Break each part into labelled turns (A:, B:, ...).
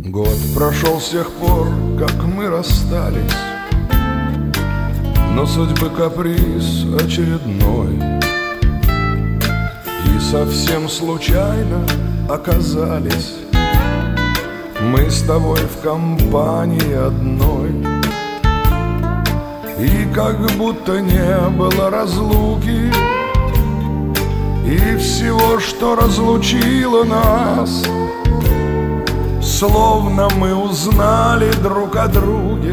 A: Год прошел с тех пор, как мы расстались, но судьбы каприз очередной, и совсем случайно оказались мы с тобой в компании одной. И как будто не было разлуки, и всего, что разлучило нас, словно мы узнали друг о друге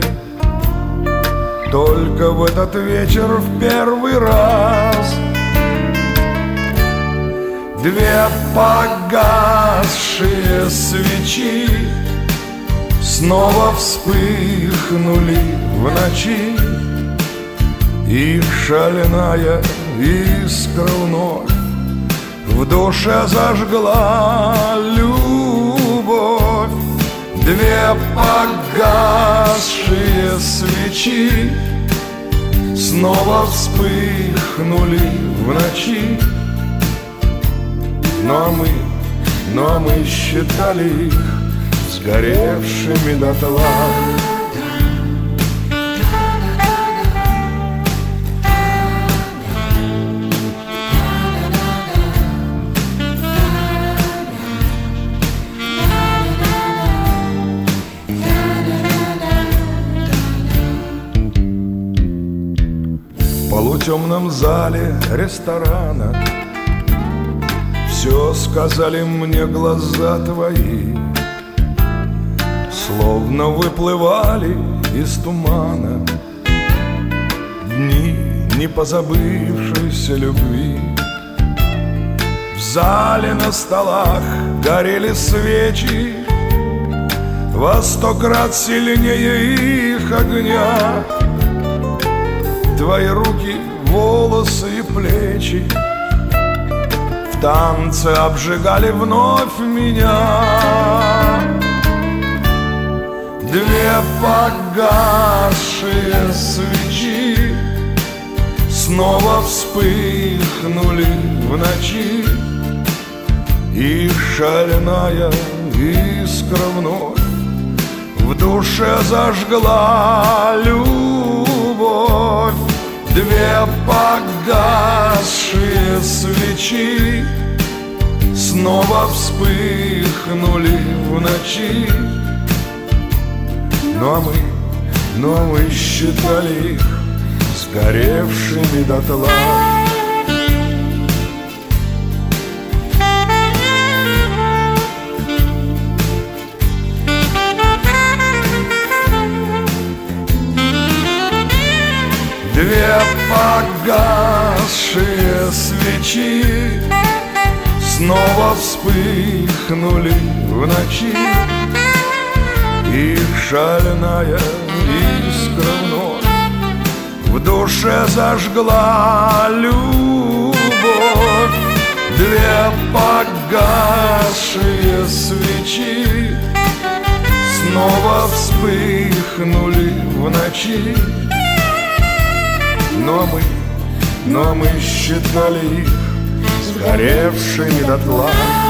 A: только в этот вечер в первый раз. Две погасшие свечи снова вспыхнули в ночи, и шальная искра вновь в душе зажгла любовь. Две погасшие свечи снова вспыхнули в ночи, но мы считали их сгоревшими дотла. В полутемном зале ресторана все сказали мне глаза твои, словно выплывали из тумана дни непозабывшейся любви. В зале на столах горели свечи во 100 крат сильнее их огня. Твои руки, волосы и плечи в танце обжигали вновь меня. Две погасшие свечи снова вспыхнули в ночи, и шальная искра вновь в душе зажгла любовь. Две погасшие свечи снова вспыхнули в ночи, но мы считали их сгоревшими дотла. Две погасшие свечи снова вспыхнули в ночи, и шальная искра вновь в душе зажгла любовь. Две погасшие свечи снова вспыхнули в ночи, но мы считали их сгоревшими дотла.